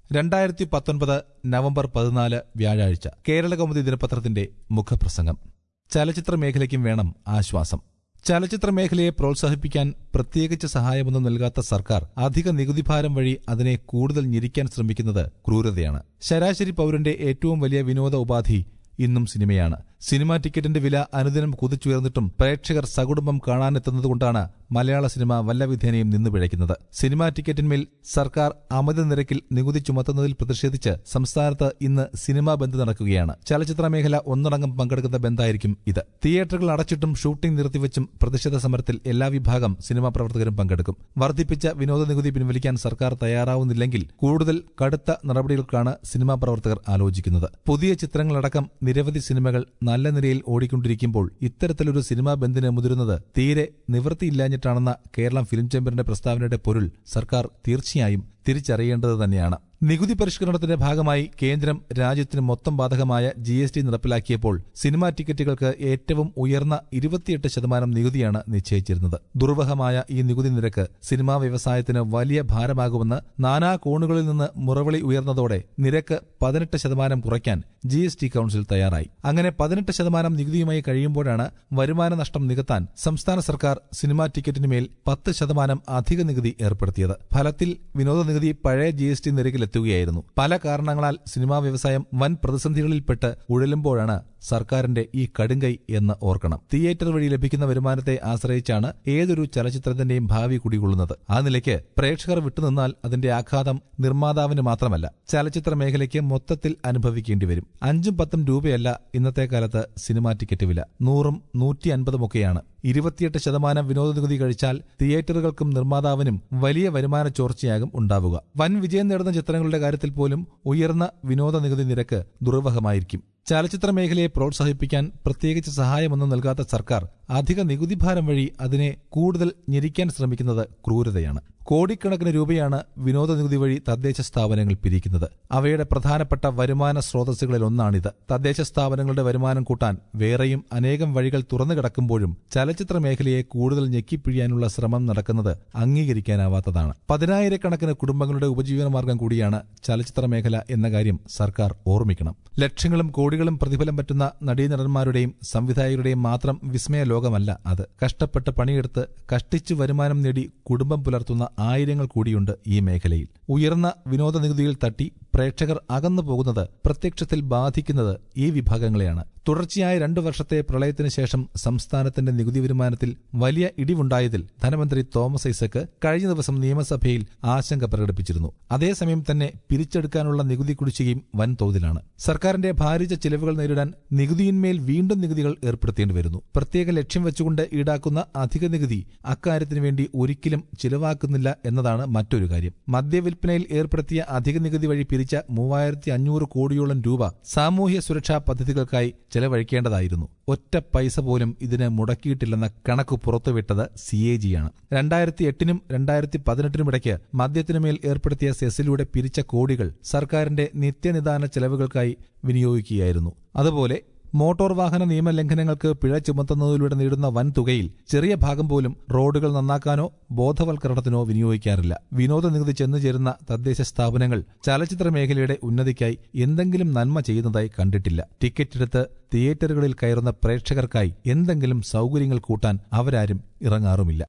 2019 November 14 വ്യാഴാഴ്ച കേരളകൗമുദി ദിനപത്രത്തിന്റെ മുഖപ്രസംഗം. ചലച്ചിത്ര മേഖലയ്ക്കും വേണം ആശ്വാസം. ചലച്ചിത്ര മേഖലയെ പ്രോത്സാഹിപ്പിക്കാൻ പ്രത്യേകിച്ച് സഹായമൊന്നും നൽകാത്ത സർക്കാർ അധിക നികുതിഭാരം വഴി അതിനെ കൂടുതൽ ഞെരിക്കാൻ ശ്രമിക്കുന്നത് ക്രൂരതയാണ്. ശരാശരി പൌരന്റെ ഏറ്റവും വലിയ വിനോദ ഉപാധി ഇന്നും സിനിമയാണ്. സിനിമാ ടിക്കറ്റിന്റെ വില അനുദിനം കുതിച്ചുയർന്നിട്ടും പ്രേക്ഷകർ സകുടുംബം കാണാനെത്തുന്നതുകൊണ്ടാണ് മലയാള സിനിമ വല്ലവിധേനയും നിന്നു പിഴയ്ക്കുന്നത്. സിനിമാ ടിക്കറ്റിന്മേൽ സർക്കാർ അമിത നിരക്കിൽ നികുതി ചുമത്തുന്നതിൽ പ്രതിഷേധിച്ച് സംസ്ഥാനത്ത് ഇന്ന് സിനിമാ ബന്ദ് നടക്കുകയാണ്. ചലച്ചിത്ര മേഖല ഒന്നടങ്കം പങ്കെടുക്കുന്ന ബന്ദായിരിക്കും ഇത്. തിയേറ്ററുകൾ അടച്ചിട്ടും ഷൂട്ടിംഗ് നിർത്തിവെച്ചും പ്രതിഷേധ സമരത്തിൽ എല്ലാ വിഭാഗം സിനിമാ പ്രവർത്തകരും പങ്കെടുക്കും. വർദ്ധിപ്പിച്ച വിനോദ നികുതി പിൻവലിക്കാൻ സർക്കാർ തയ്യാറാവുന്നില്ലെങ്കിൽ കൂടുതൽ കടുത്ത നടപടികൾക്കാണ് സിനിമാ പ്രവർത്തകർ ആലോചിക്കുന്നത്. പുതിയ ചിത്രങ്ങളടക്കം നിരവധി സിനിമകൾ നല്ല നിലയിൽ ഓടിക്കൊണ്ടിരിക്കുമ്പോൾ ഇത്തരത്തിലൊരു സിനിമാ ബന്ദിന് മുതിരുന്നത് തീരെ നിവൃത്തിയില്ലാഞ്ഞിട്ടാണെന്ന കേരളം ഫിലിം ചേംബറിന്റെ പ്രസ്താവനയുടെ പൊരുൾ സർക്കാർ തീർച്ചയായും തിരിച്ചറിയേണ്ടത് തന്നെയാണ്. നികുതി പരിഷ്കരണത്തിന്റെ ഭാഗമായി കേന്ദ്രം രാജ്യത്തിന് മൊത്തം ബാധകമായ GST നടപ്പിലാക്കിയപ്പോൾ സിനിമാ ടിക്കറ്റുകൾക്ക് ഏറ്റവും ഉയർന്ന 28% നികുതിയാണ് നിശ്ചയിച്ചിരുന്നത്. ദുർവഹമായ ഈ നികുതി നിരക്ക് സിനിമാ വ്യവസായത്തിന് വലിയ ഭാരമാകുമെന്ന് നാനാ കോണുകളിൽ നിന്ന് മുറവിളി ഉയർന്നതോടെ നിരക്ക് 18% കുറയ്ക്കാൻ GST കൌൺസിൽ തയ്യാറായി. അങ്ങനെ 18% നികുതിയുമായി കഴിയുമ്പോഴാണ് വരുമാന നഷ്ടം നികത്താൻ സംസ്ഥാന സർക്കാർ സിനിമാ ടിക്കറ്റിനുമേൽ 10% അധിക നികുതി ഏർപ്പെടുത്തിയത്. ഫലത്തിൽ വിനോദ നികുതി പഴയ GST നിരക്കിലെത്തുകയായിരുന്നു. പല കാരണങ്ങളാൽ സിനിമാ വ്യവസായം വൻ പ്രതിസന്ധികളിൽപ്പെട്ട് ഉഴലുമ്പോഴാണ് സർക്കാരിന്റെ ഈ കടുങ്കൈ എന്ന് ഓർക്കണം. തിയേറ്റർ വഴി ലഭിക്കുന്ന വരുമാനത്തെ ആശ്രയിച്ചാണ് ഏതൊരു ചലച്ചിത്രത്തിന്റെയും ഭാവി കുടികൊള്ളുന്നത്. ആ നിലയ്ക്ക് പ്രേക്ഷകർ വിട്ടുനിന്നാൽ അതിന്റെ ആഘാതം നിർമ്മാതാവിന് മാത്രമല്ല, ചലച്ചിത്ര മേഖലയ്ക്ക് മൊത്തത്തിൽ അനുഭവിക്കേണ്ടി വരും. 5-10 രൂപയല്ല ഇന്നത്തെ കാലത്ത് സിനിമാ ടിക്കറ്റ് വില, 100ഉം 150ഉമൊക്കെയാണ്. 28% വിനോദ നികുതി കഴിച്ചാൽ തിയേറ്ററുകൾക്കും നിർമ്മാതാവിനും വലിയ വരുമാന ചോർച്ചയാകും ഉണ്ടാവുക. വൻ വിജയം നേടുന്ന ചിത്രങ്ങളുടെ കാര്യത്തിൽ പോലും ഉയർന്ന വിനോദ നികുതി നിരക്ക് ദുർവഹമായിരിക്കും. ചലച്ചിത്ര മേഖലയെ പ്രോത്സാഹിപ്പിക്കാൻ പ്രത്യേകിച്ച് സഹായമൊന്നും നൽകാത്ത സർക്കാർ അധിക നികുതിഭാരം വഴി അതിനെ കൂടുതൽ ഞെരിക്കാൻ ശ്രമിക്കുന്നത് ക്രൂരതയാണ്. കോടിക്കണക്കിന് രൂപയാണ് വിനോദ നികുതി വഴി തദ്ദേശ സ്ഥാപനങ്ങൾ പിരിക്കുന്നത്. അവയുടെ പ്രധാനപ്പെട്ട വരുമാന സ്രോതസ്സുകളിലൊന്നാണിത്. തദ്ദേശ സ്ഥാപനങ്ങളുടെ വരുമാനം കൂട്ടാൻ വേറെയും അനേകം വഴികൾ തുറന്നു കിടക്കുമ്പോഴും ചലച്ചിത്ര മേഖലയെ കൂടുതൽ ഞെക്കിപ്പിഴിയാനുള്ള ശ്രമം നടക്കുന്നത് അംഗീകരിക്കാനാവാത്തതാണ്. 10,000-കണക്കിന് കുടുംബങ്ങളുടെ ഉപജീവനമാർഗം കൂടിയാണ് ചലച്ചിത്ര മേഖല എന്ന കാര്യം സർക്കാർ ഓർമ്മിക്കണം. ലക്ഷങ്ങളും കോടികളും പ്രതിഫലം പറ്റുന്ന നടീനടന്മാരുടെയും സംവിധായകരുടെയും മാത്രം വിസ്മയ ലോകമല്ല അത്. കഷ്ടപ്പെട്ട് പണിയെടുത്ത് കഷ്ടിച്ചു വരുമാനം നേടി കുടുംബം പുലർത്തുന്ന ആയിരങ്ങൾ കൂടിയുണ്ട് ഈ മേഖലയിൽ. ഉയർന്ന വിനോദ നികുതിയിൽ തട്ടി പ്രേക്ഷകർ അകന്നു പോകുന്നത് പ്രത്യക്ഷത്തിൽ ബാധിക്കുന്നത് ഈ വിഭാഗങ്ങളെയാണ്. തുടർച്ചയായ 2 വർഷത്തെ പ്രളയത്തിന് ശേഷം സംസ്ഥാനത്തിന്റെ നികുതി വരുമാനത്തിൽ വലിയ ഇടിവുണ്ടായതിൽ ധനമന്ത്രി തോമസ് ഐസക് കഴിഞ്ഞ ദിവസം നിയമസഭയിൽ ആശങ്ക പ്രകടിപ്പിച്ചിരുന്നു. അതേസമയം തന്നെ പിരിച്ചെടുക്കാനുള്ള നികുതി കുടിശ്ശികയും വൻതോതിലാണ്. സർക്കാരിന്റെ ഭാരിച്ച ചിലവുകൾ നേരിടാൻ നികുതിയിന്മേൽ വീണ്ടും നികുതികൾ ഏർപ്പെടുത്തേണ്ടി വരുന്നു. പ്രത്യേക ലക്ഷ്യം വെച്ചുകൊണ്ട് ഈടാക്കുന്ന അധിക നികുതി അക്കാര്യത്തിനു വേണ്ടി ഒരിക്കലും ചിലവാക്കുന്നില്ല എന്നതാണ് മറ്റൊരു കാര്യം. മദ്യവിൽപ്പനയിൽ ഏർപ്പെടുത്തിയ അധിക നികുതി വഴി പിരിച്ച 3,500 കോടിയോളം രൂപ സാമൂഹ്യ സുരക്ഷാ പദ്ധതികൾക്കായി ചെലവഴിക്കേണ്ടതായിരുന്നു. ഒറ്റ പൈസ പോലും ഇതിന് മുടക്കിയിട്ടില്ലെന്ന കണക്ക് പുറത്തുവിട്ടത് CAG ആണ്. 2008-നും 2018-നുമിടയ്ക്ക് മദ്യത്തിനുമേൽ ഏർപ്പെടുത്തിയ സെസ്സിലൂടെ പിരിച്ച കോടികൾ സർക്കാരിന്റെ നിത്യനിദാന ചെലവുകൾക്കായി വിനിയോഗിക്കുകയായിരുന്നു. അതുപോലെ മോട്ടോർ വാഹന നിയമലംഘനങ്ങൾക്ക് പിഴ ചുമത്തുന്നതിലൂടെ നേടുന്ന വൻ തുകയിൽ ചെറിയ ഭാഗം പോലും റോഡുകൾ നന്നാക്കാനോ ബോധവൽക്കരണത്തിനോ വിനിയോഗിക്കാറില്ല. വിനോദ നികുതി ചെന്നുചേരുന്ന തദ്ദേശ സ്ഥാപനങ്ങൾ ചലച്ചിത്ര മേഖലയുടെ ഉന്നതിക്കായി എന്തെങ്കിലും നന്മ ചെയ്യുന്നതായി കണ്ടിട്ടില്ല. ടിക്കറ്റ് എടുത്ത് തിയേറ്ററുകളിൽ കയറുന്ന പ്രേക്ഷകർക്കായി എന്തെങ്കിലും സൗകര്യങ്ങൾ കൂട്ടാൻ അവരാരും ഇറങ്ങാറുമില്ല.